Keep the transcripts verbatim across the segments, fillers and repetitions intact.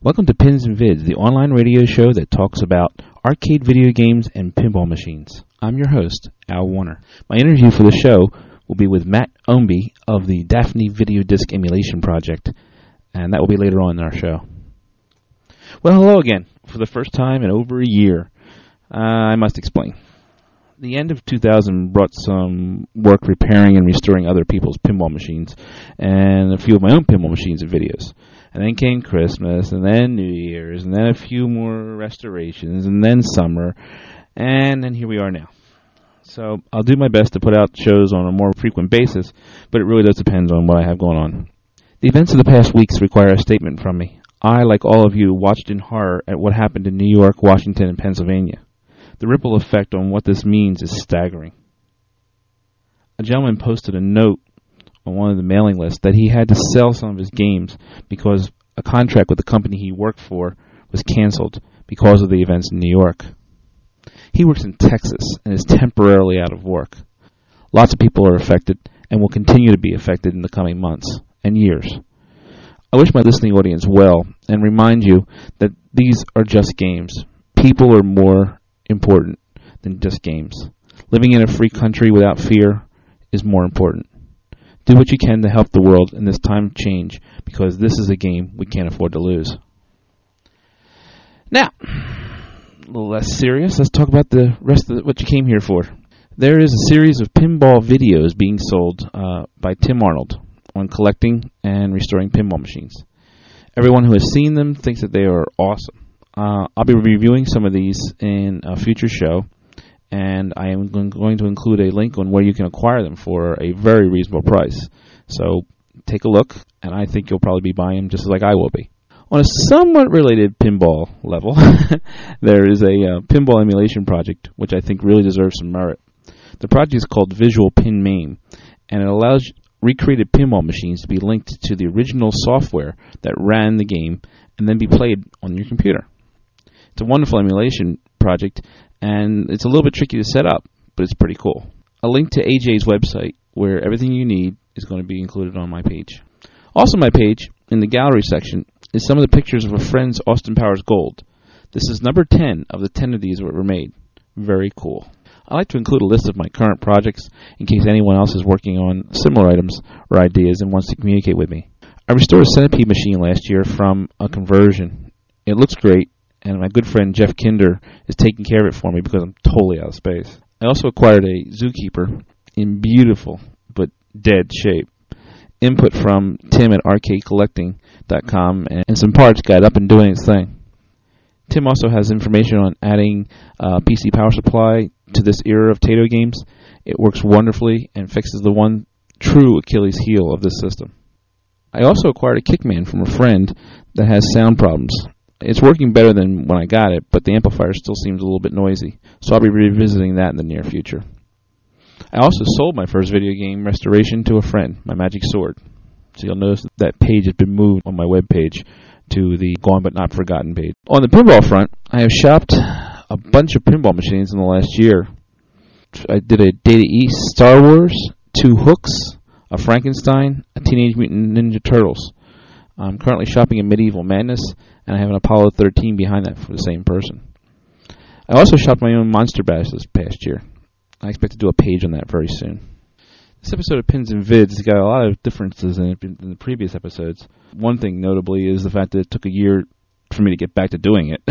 Welcome to Pins and Vids, the online radio show that talks about arcade video games and pinball machines. I'm your host, Al Warner. My interview for the show will be with Matt Ownby of the Daphne Video Disc Emulation Project, and that will be later on in our show. Well, hello again. For the first time in over a year, uh, I must explain. The end of two thousand brought some work repairing and restoring other people's pinball machines, and a few of my own pinball machines and videos. And then came Christmas, and then New Year's, and then a few more restorations, and then summer, and then here we are now. So I'll do my best to put out shows on a more frequent basis, but it really does depend on what I have going on. The events of the past weeks require a statement from me. I, like all of you, watched in horror at what happened in New York, Washington, and Pennsylvania. The ripple effect on what this means is staggering. A gentleman posted a note on one of the mailing lists that he had to sell some of his games because a contract with the company he worked for was canceled because of the events in New York. He works in Texas and is temporarily out of work. Lots of people are affected and will continue to be affected in the coming months and years. I wish my listening audience well and remind you that these are just games. People are more important than just games. Living in a free country without fear is more important. Do what you can to help the world in this time of change, because this is a game we can't afford to lose. Now, a little less serious, let's talk about the rest of the, what you came here for. There is a series of pinball videos being sold uh, by Tim Arnold on collecting and restoring pinball machines. Everyone who has seen them thinks that they are awesome. Uh, I'll be reviewing some of these in a future show, and I am going to include a link on where you can acquire them for a very reasonable price. So take a look, and I think you'll probably be buying them just like I will be. On a somewhat related pinball level, there is a uh, pinball emulation project which I think really deserves some merit. The project is called Visual Pin Mame, and it allows recreated pinball machines to be linked to the original software that ran the game and then be played on your computer. It's a wonderful emulation project, and it's a little bit tricky to set up, but it's pretty cool. A link to A J's website, where everything you need is going to be included on my page. Also on my page, in the gallery section, is some of the pictures of a friend's Austin Powers Gold. This is number ten of the ten of these that were made. Very cool. I like to include a list of my current projects in case anyone else is working on similar items or ideas and wants to communicate with me. I restored a Centipede machine last year from a conversion. It looks great, and my good friend Jeff Kinder is taking care of it for me because I'm totally out of space. I also acquired a Zookeeper in beautiful but dead shape. Input from Tim at arcade collecting dot com, and some parts got up and doing its thing. Tim also has information on adding uh, P C power supply to this era of Taito games. It works wonderfully and fixes the one true Achilles heel of this system. I also acquired a Kickman from a friend that has sound problems. It's working better than when I got it, but the amplifier still seems a little bit noisy, so I'll be revisiting that in the near future. I also sold my first video game restoration to a friend, my Magic Sword. So you'll notice that page has been moved on my webpage to the Gone But Not Forgotten page. On the pinball front, I have shopped a bunch of pinball machines in the last year. I did a Data East Star Wars, two Hooks, a Frankenstein, a Teenage Mutant Ninja Turtles. I'm currently shopping a Medieval Madness, and I have an Apollo thirteen behind that for the same person. I also shopped my own Monster Bash this past year. I expect to do a page on that very soon. This episode of Pins and Vids has got a lot of differences in it than the previous episodes. One thing notably is the fact that it took a year for me to get back to doing it.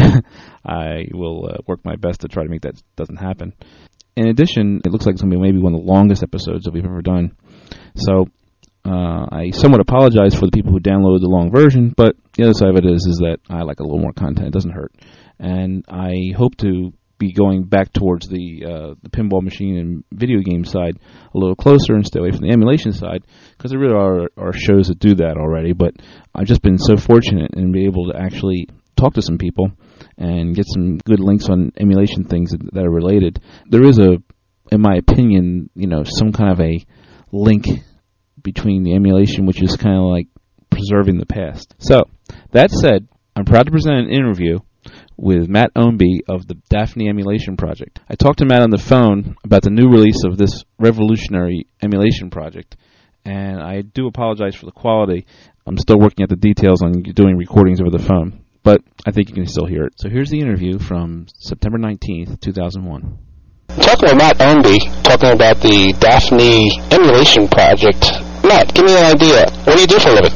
I will uh, work my best to try to make that doesn't happen. In addition, it looks like it's going to be maybe one of the longest episodes that we've ever done. So uh, I somewhat apologize for the people who downloaded the long version, but the other side of it is, is that I like a little more content. It doesn't hurt. And I hope to be going back towards the uh, the pinball machine and video game side a little closer and stay away from the emulation side, because there really are, are shows that do that already. But I've just been so fortunate in being able to actually talk to some people and get some good links on emulation things that, that are related. There is a, in my opinion, you know, some kind of a link between the emulation, which is kind of like preserving the past. So, that said, I'm proud to present an interview with Matt Ownby of the Daphne Emulation Project. I talked to Matt on the phone about the new release of this revolutionary emulation project, and I do apologize for the quality. I'm still working at the details on doing recordings over the phone. but I think you can still hear it. So here's the interview from September nineteenth, two thousand one. Talking with Matt Ownby, talking about the Daphne emulation project. Matt, give me an idea. What do you do for a living?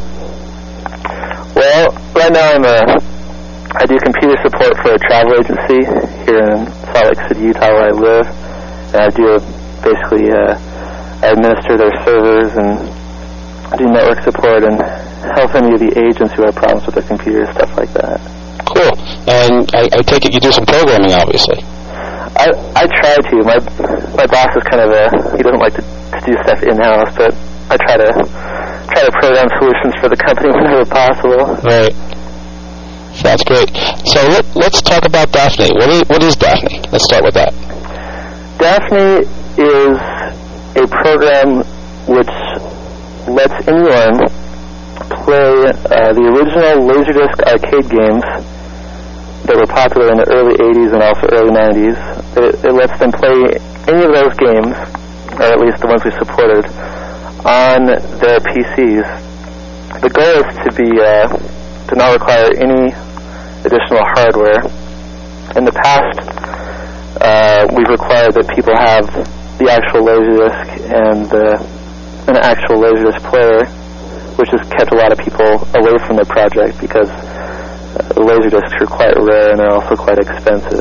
Well, right now I'm a, I do computer support for a travel agency here in Salt Lake City, Utah, where I live. And I do basically, uh, I administer their servers and do network support and help any of the agents who have problems with their computers, stuff like that. Cool. And I, I take it you do some programming, obviously. I I try to. My my boss is kind of a, he doesn't like to, to do stuff in-house, but I try to try to program solutions for the company whenever possible. Right. Sounds great. So let, let's talk about Daphne. What is, what is Daphne? Let's start with that. Daphne is a program which lets anyone play uh, the original Laserdisc arcade games that were popular in the early eighties and also early nineties. It, it lets them play any of those games, or at least the ones we supported, on their P Cs. The goal is to be uh, to not require any additional hardware. In the past, uh, we've required that people have the actual Laserdisc and uh, an actual Laserdisc player, which has kept a lot of people away from the project because uh, Laserdiscs are quite rare and they're also quite expensive.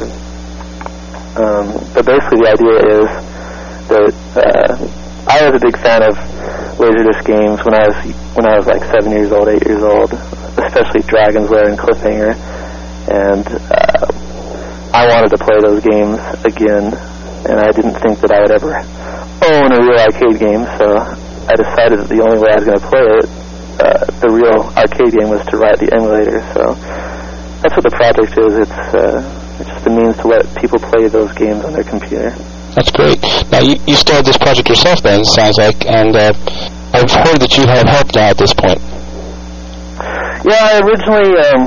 Um, but basically the idea is that uh, I was a big fan of Laserdisc games when I was when I was like seven years old, eight years old, especially Dragon's Lair and Cliffhanger, and uh, I wanted to play those games again, and I didn't think that I would ever own a real arcade game, so I decided that the only way I was going to play it, uh, the real arcade game, was to write the emulator. So that's what the project is. It's uh, it's just a means to let people play those games on their computer. That's great. Now, you, you started this project yourself then, it sounds like, and uh, I've heard that you have help now at this point. Yeah, I originally, um,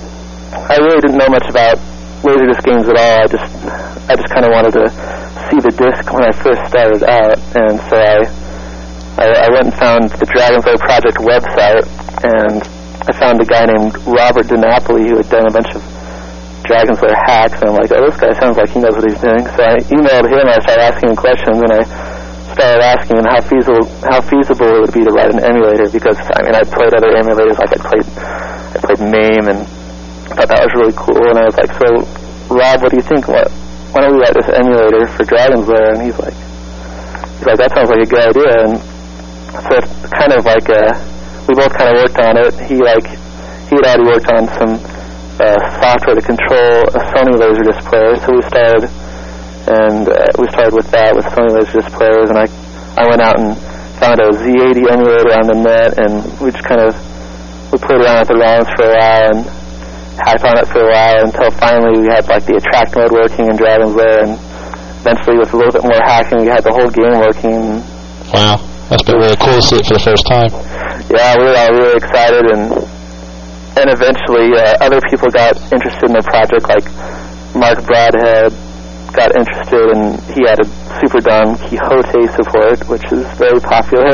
I really didn't know much about Laserdisc games at all. I just, I just kind of wanted to see the disc when I first started out, and so I, I, I went and found the Dragon's Lair Project website, and I found a guy named Robert DiNapoli who had done a bunch of Dragon's Lair hacks, and I'm like, oh, this guy sounds like he knows what he's doing. So I emailed him, and I started asking him questions, and I started asking him how feasible how feasible it would be to write an emulator, because, I mean, I played other emulators, like I played, I played MAME, and I thought that was really cool, and I was like, so, Rob, what do you think? What, why don't we write this emulator for Dragon's Lair? And he's like, he's like, that sounds like a good idea, and so it's kind of like, uh, we both kind of worked on it. He, like, he had already worked on some Uh, software to control a Sony Laserdisc player, so we started, and uh, we started with that, with Sony Laserdisc players, and I, I went out and found a Z eighty emulator on the net, and we just kind of, we played around with the ROMs for a while, and hacked on it for a while, until finally we had, like, the attract mode working in Dragon's Lair, and eventually with a little bit more hacking, we had the whole game working. Wow, that's been really cool to see it for the first time. Yeah, we were all really excited, and And eventually, uh, other people got interested in the project, like Mark Broadhead got interested, and he added Super Don Quixote support, which is very popular.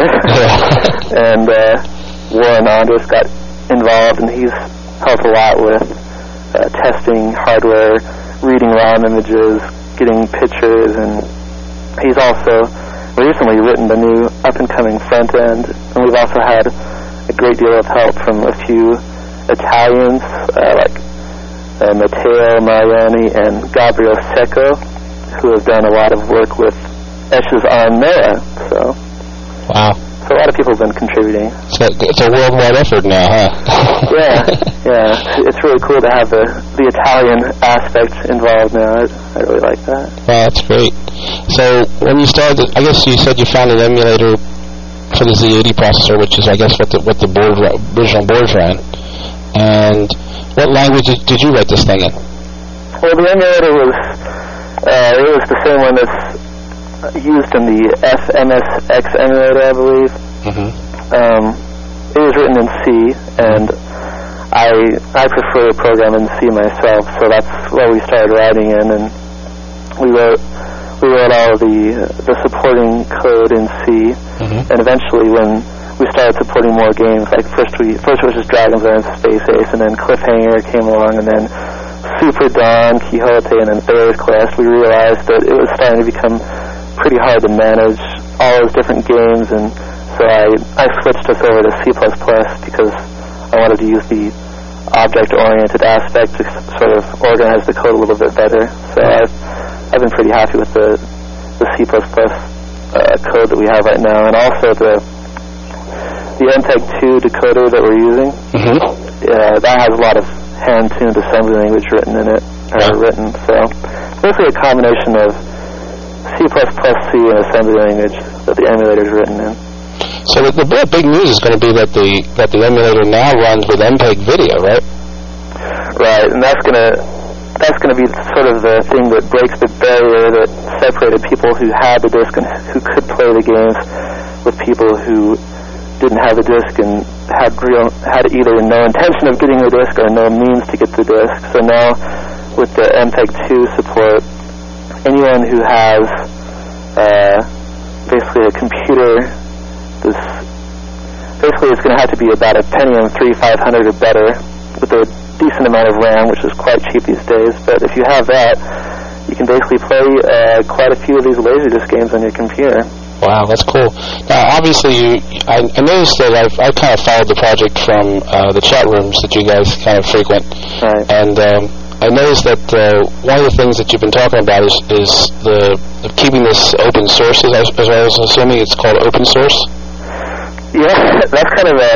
And uh, Warren Andrus got involved, and he's helped a lot with uh, testing hardware, reading ROM images, getting pictures, and he's also recently written the new up-and-coming front end. And we've also had a great deal of help from a few Italians, uh, like uh, Matteo Mariani and Gabriel Secco, who have done a lot of work with Esches on Mera. So, wow. So a lot of people have been contributing. So it's a worldwide effort now, huh? Yeah, yeah. It's really cool to have the, the Italian aspect involved now. I, I really like that. Wow, that's great. So when you started, I guess you said you found an emulator for the Z eighty processor, which is, I guess, what the what the board original boards ran. And what language did, did you write this thing in? Well, the emulator was uh, it was the same one that's used in the F M S X emulator, I believe. Mm-hmm. Um, it was written in C, and I I prefer to program in C myself, so that's what we started writing in, and we wrote we wrote all of the the supporting code in C, mm-hmm. and eventually when we started supporting more games. Like first we first it was just Dragon's Lair and Space Ace, and then Cliffhanger came along, and then Super Dawn, Quixote, and then Thayer's Quest. We realized that it was starting to become pretty hard to manage all those different games, and so I, I switched us over to C plus plus because I wanted to use the object-oriented aspect to sort of organize the code a little bit better. So I've, I've been pretty happy with the, the C plus plus uh, code that we have right now, and also the the M P E G two decoder that we're using. Mm-hmm. Uh, that has a lot of hand-tuned assembly language written in it, or yeah. written. So basically a combination of C plus plus, C, and assembly language that the emulator is written in. So the, the big news is going to be that the that the emulator now runs with M P E G video, right? Right, and that's going to that's going to be sort of the thing that breaks the barrier that separated people who had the disc and who could play the games with people who didn't have the disc and had real had either no intention of getting the disc or no means to get the disc. So now with the M P E G two support, anyone who has uh, basically a computer. This basically it's going to have to be about a Pentium three five hundred or better with a decent amount of RAM, which is quite cheap these days. But if you have that, you can basically play uh, quite a few of these Laserdisc games on your computer. Wow, that's cool. Now, obviously, you, I, I noticed that I've, I've kind of followed the project from uh, the chat rooms that you guys kind of frequent. Right. And um, I noticed that uh, one of the things that you've been talking about is, is the, the keeping this open source, as, as I was assuming it's called open source. Yeah, that's kind of a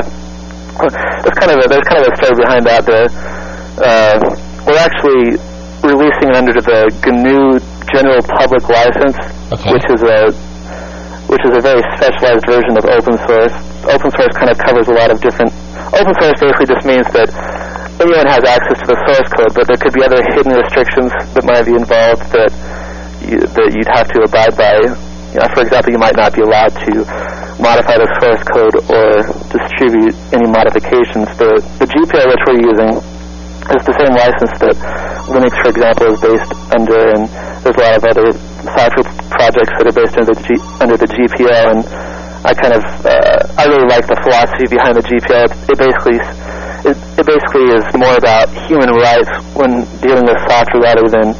that's kind of a, there's kind of a story behind that. The, uh, we're actually releasing it under the G N U General Public License, okay. which is a which is a very specialized version of open source. Open source kind of covers a lot of different. Open source basically just means that anyone has access to the source code, but there could be other hidden restrictions that might be involved that you, that you'd have to abide by. You know, for example, you might not be allowed to modify the source code or distribute any modifications. The, the G P L which we're using is the same license that Linux, for example, is based under, and there's a lot of other software projects that are based under the G, under the G P L. And I kind of uh, I really like the philosophy behind the G P L. It, it basically it, it basically is more about human rights when dealing with software rather than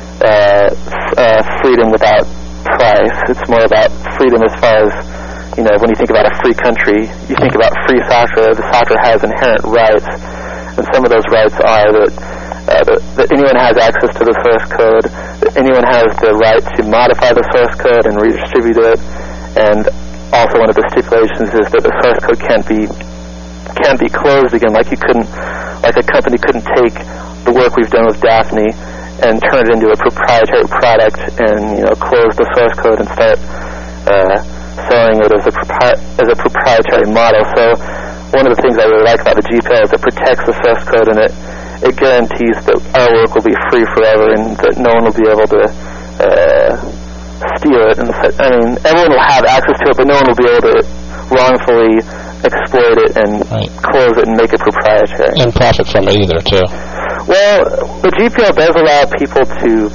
uh, f- uh, freedom without price. It's more about freedom as far as, you know, when you think about a free country, you think about free software. The software has inherent rights, and some of those rights are that, uh, that, that anyone has access to the source code, that anyone has the right to modify the source code and redistribute it, and also one of the stipulations is that the source code can't be can't be closed again. Like you couldn't, like a company couldn't take the work we've done with Daphne and turn it into a proprietary product and, you know, close the source code and start uh, selling it as a propri- as a proprietary model. So one of the things I really like about the G P L is it protects the source code, and it it guarantees that our work will be free forever and that no one will be able to uh, steal it. And I mean, everyone will have access to it, but no one will be able to wrongfully exploit it and right. close it and make it proprietary. And profit from it either, too. Well, the G P L does allow people to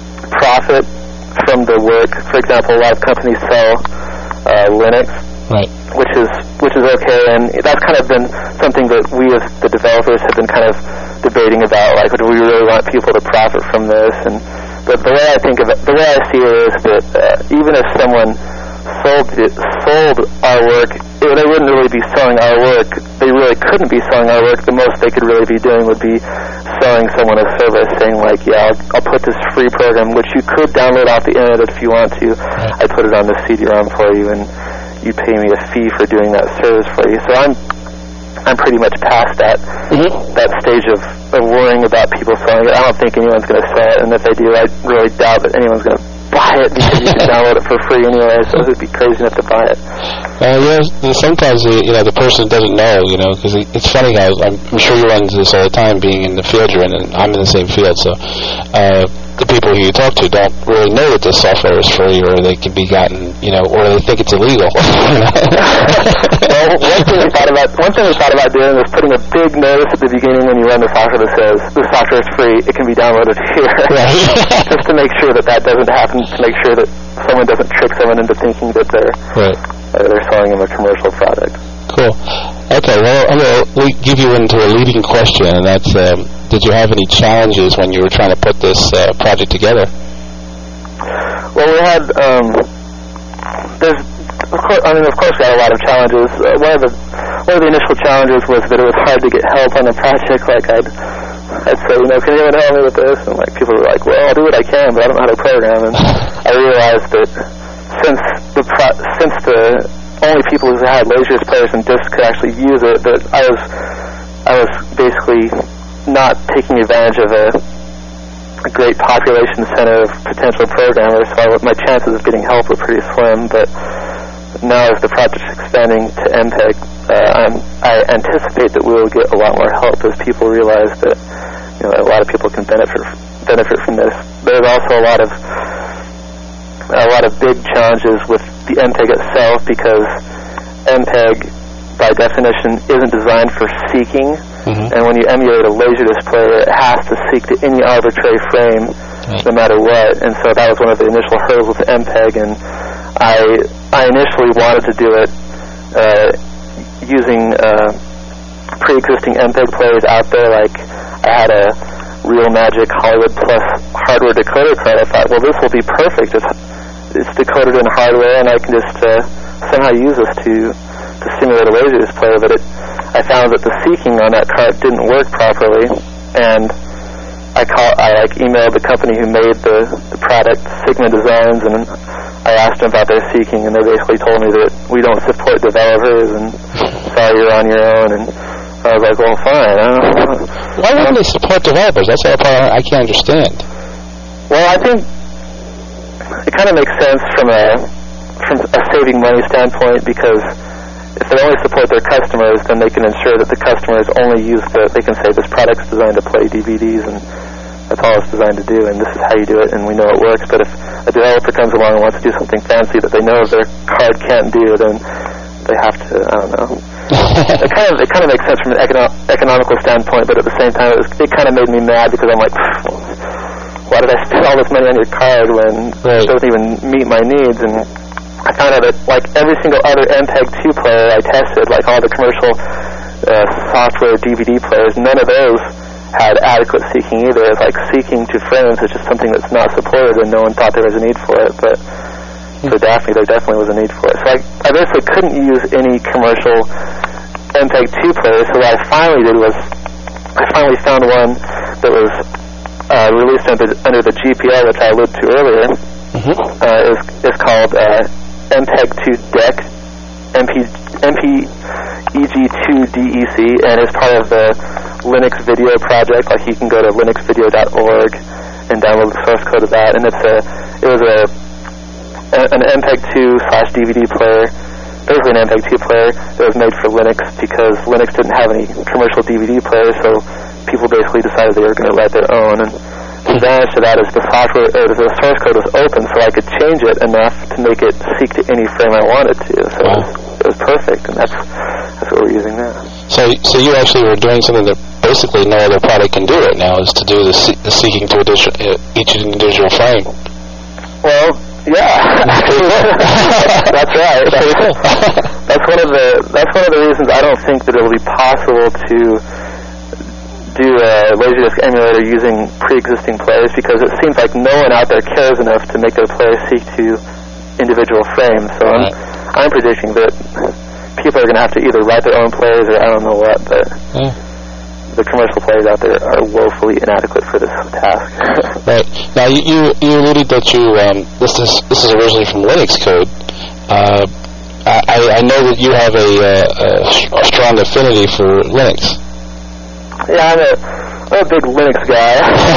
profit from the work. For example, a lot of companies sell uh, Linux, right. which is which is okay, and that's kind of been something that we as the developers have been kind of debating about. Like, do we really want people to profit from this? And but the way I think of it, the way I see it is that uh, even if someone sold it, sold our work, it, they wouldn't really be selling our work. They really couldn't be selling our work. The most they could really be doing would be selling someone a service, saying like, yeah, I'll, I'll put this free program, which you could download off the internet if you want to. I put it on the C D ROM for you, and you pay me a fee for doing that service for you. So I'm I'm pretty much past that mm-hmm. that stage of, of worrying about people selling it. I don't think anyone's going to sell it, and if they do, I really doubt that anyone's going to buy it because you can download it for free anyway, so it would be crazy enough to buy it. Uh, yeah, sometimes the, you know, the person doesn't know, you know, because it, it's funny how I'm, I'm sure you run into this all the time, being in the field you're in, and I'm in the same field. So uh, the people who you talk to don't really know that this software is free, or they can be gotten, you know, or they think it's illegal. Well, one thing we thought about one thing we thought about doing was putting a big notice at the beginning when you run the software that says the software is free. It can be downloaded here, right. Just to make sure that that doesn't happen. To make sure that someone doesn't trick someone into thinking that they're right. uh, they're selling them a commercial product. cool. Okay, well, I'm going to give you into a leading question, and that's, um, did you have any challenges when you were trying to put this uh, project together? Well, we had, um, there's, of course, I mean, of course we had a lot of challenges. Uh, one of the, one of the initial challenges was that it was hard to get help on the project. Like, I'd, I'd say, you know, can anyone help me with this? And, like, people were like, well, I'll do what I can, but I don't know how to program. And I realized that since the, pro- since the only people who had Laserdisc players and discs could actually use it, that I was, I was basically not taking advantage of a, a great population center of potential programmers, so I, my chances of getting help were pretty slim. But now, as the project's expanding to M P E G, uh, I'm, I anticipate that we will get a lot more help as people realize that, you know, a lot of people can benefit benefit from this. There's also a lot of a lot of big challenges with the M P E G itself, because M P E G, by definition, isn't designed for seeking. Mm-hmm. And when you emulate a Laserdisc player, it has to seek to any arbitrary frame, right, no matter what. And so that was one of the initial hurdles with M P E G. And I I initially wanted to do it uh, using uh, pre-existing M P E G players out there. Like, I had a Real Magic Hollywood Plus hardware decoder card. I thought, well, this will be perfect. It's, it's decoded in hardware, and I can just uh, somehow use this to to simulate a Laserdisc player. But it, I found that the seeking on that card didn't work properly, and I call, I like emailed the company who made the, the product, Sigma Designs, and I asked them about their seeking, and they basically told me that we don't support developers, and sorry, you're on your own. And I was like, well, fine. I don't know. Why wouldn't they support developers? That's the part I can't understand. Well, I think it kind of makes sense from a from a saving money standpoint, because if they only support their customers, then they can ensure that the customers only use the, they can say this product's designed to play D V Ds, and that's all it's designed to do, and this is how you do it, and we know it works. But if a developer comes along and wants to do something fancy that they know their card can't do, then they have to, I don't know. it kind of it kind of makes sense from an econo- economical standpoint, but at the same time, it, was, it kind of made me mad, because I'm like, why did I spend all this money on your card when right. it doesn't even meet my needs? And I found out that, like, every single other M P E G two player I tested, like all the commercial uh, software D V D players, none of those had adequate seeking either. It's like seeking to frames is just something that's not supported, and no one thought there was a need for it. But for Daphne, there definitely was a need for it. So I, I basically couldn't use any commercial M P E G two players. So what I finally did was I finally found one that was uh, released under, under the G P L, which I alluded to earlier. Mm-hmm. Uh, is is called uh, M P E G two D E C, M P E G two D E C, and is part of the Linux Video project. Like, you can go to linux video dot org and download the source code of that. And it's a it was a, a an M P E G two slash D V D player, basically an M P E G two player that was made for Linux, because Linux didn't have any commercial D V D players, so people basically decided they were going to write their own. And the advantage to that is the software, or the source code was open, so I could change it enough to make it seek to any frame I wanted to. So wow. it, was, it was perfect, and that's that's what we're using now. So, so you actually were doing something that basically no other product can do right now, is to do the, se- the seeking to addition, uh, each individual frame. Well, yeah, that's right. That's pretty cool. that's one of the that's one of the reasons I don't think that it will be possible to do a Laserdisc emulator using pre-existing players, because it seems like no one out there cares enough to make their players seek to individual frames. So right. I'm, I'm predicting that people are going to have to either write their own players, or I don't know what, but yeah. the commercial players out there are woefully inadequate for this task. Right. Now, you, you, you alluded that you, um, this is this is originally from Linux code. Uh, I, I know that you have a, uh, a strong affinity for Linux. Yeah, I'm a, I'm a big Linux guy.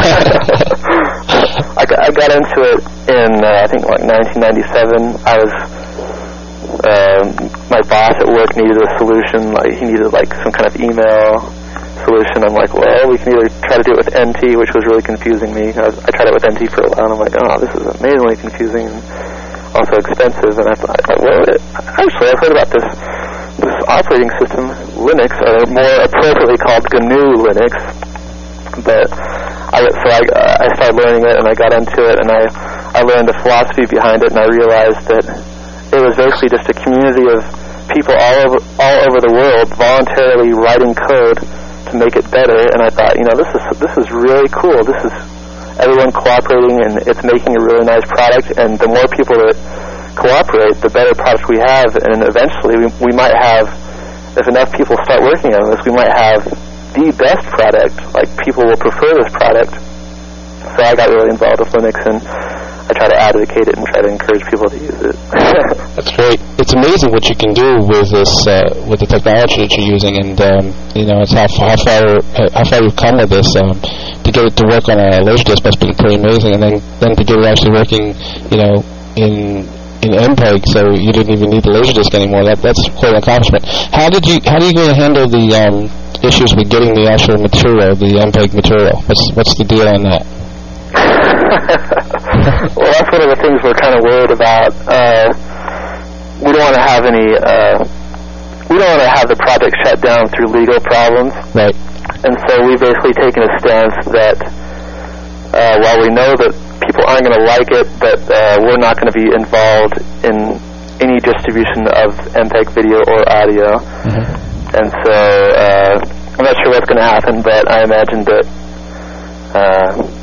I, got, I got into it in, uh, I think, like nineteen ninety-seven. I was, uh, my boss at work needed a solution. Like, he needed, like, some kind of email solution. I'm like, well, we can either try to do it with N T, which was really confusing me. I, was, I tried it with N T for a while, and I'm like, oh, this is amazingly confusing and also expensive. And I thought, well, it, actually, I've heard about this this operating system, Linux, or more appropriately called G N U Linux. But I, so I, I started learning it, and I got into it, and I, I learned the philosophy behind it, and I realized that it was basically just a community of people all over all over the world voluntarily writing code to make it better, and I thought, you know, this is this is really cool. This is everyone cooperating, and it's making a really nice product, and the more people that cooperate, the better product we have, and eventually we, we might have, if enough people start working on this, we might have the best product. Like, people will prefer this product. So I got really involved with Linux, and I try to advocate it and try to encourage people to use it. That's great. It's amazing what you can do with this, uh, with the technology that you're using, and um, you know, it's how, how far how far you've come with this. Um, to get it to work on a Laserdisc must be pretty amazing, and then then to get it actually working, you know, in in M P E G, so you didn't even need the Laserdisc anymore. That that's quite an accomplishment. How did you how do you go to handle the um, issues with getting the actual material, the M P E G material? What's what's the deal on that? Well, that's one of the things we're kind of worried about. Uh, we don't want to have any. Uh, we don't want to have the project shut down through legal problems. Right. And so we've basically taken a stance that uh, while we know that people aren't going to like it, that uh, we're not going to be involved in any distribution of M P E G video or audio. Mm-hmm. And so uh, I'm not sure what's going to happen, but I imagine that. Uh,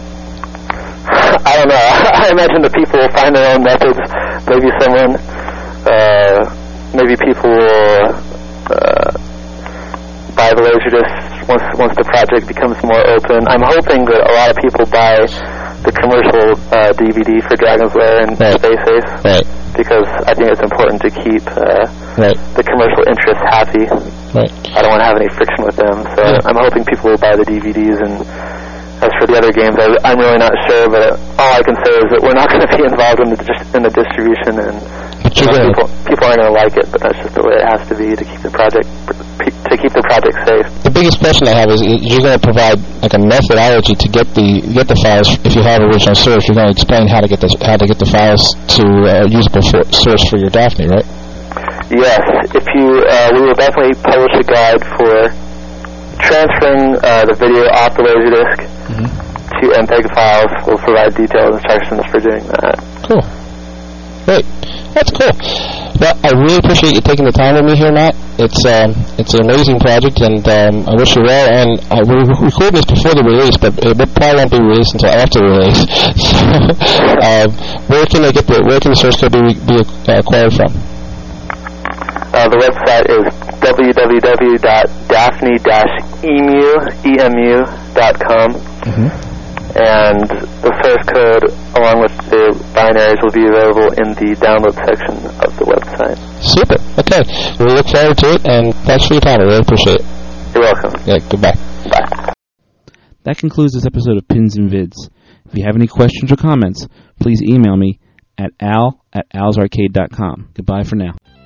I don't know. I imagine that people will find their own methods. Maybe someone, uh, maybe people will uh, buy the Laserdisc once once the project becomes more open. I'm hoping that a lot of people buy the commercial uh, D V D for Dragon's Lair and right. Space Ace, right. because I think it's important to keep uh, right. the commercial interests happy. Right. I don't want to have any friction with them, so yeah. I'm hoping people will buy the D V Ds. And as for the other games, I, I'm really not sure, but all I can say is that we're not going to be involved in the in the distribution, and you know, people, people aren't going to like it, but that's just the way it has to be to keep the project to keep the project safe. The biggest question I have is, you're going to provide like a methodology to get the get the files. If you have original source, you're going to explain how to get the how to get the files to a uh, usable for, source for your Daphne, right? Yes. If you, uh, we will definitely publish a guide for transferring uh, the video off the Laserdisc mm-hmm. to M P E G files. We'll provide detailed instructions for doing that. Cool. Great. That's cool. Well, I really appreciate you taking the time with me here, Matt. It's um, it's an amazing project, and um, I wish you well. And uh, we're recording this before the release, but it probably won't be released until after the release. So, um, where can they get the where can the source code be, be acquired from? Uh, the website is w w w dot daphne dash emu dot com, mm-hmm. and the source code along with the binaries will be available in the download section of the website. Super. Okay. We'll look forward to it, and thanks for your time. I really appreciate it. You're welcome. Yeah, goodbye. Bye. That concludes this episode of Pins and Vids. If you have any questions or comments, please email me at al at alsarcade dot com. Goodbye for now.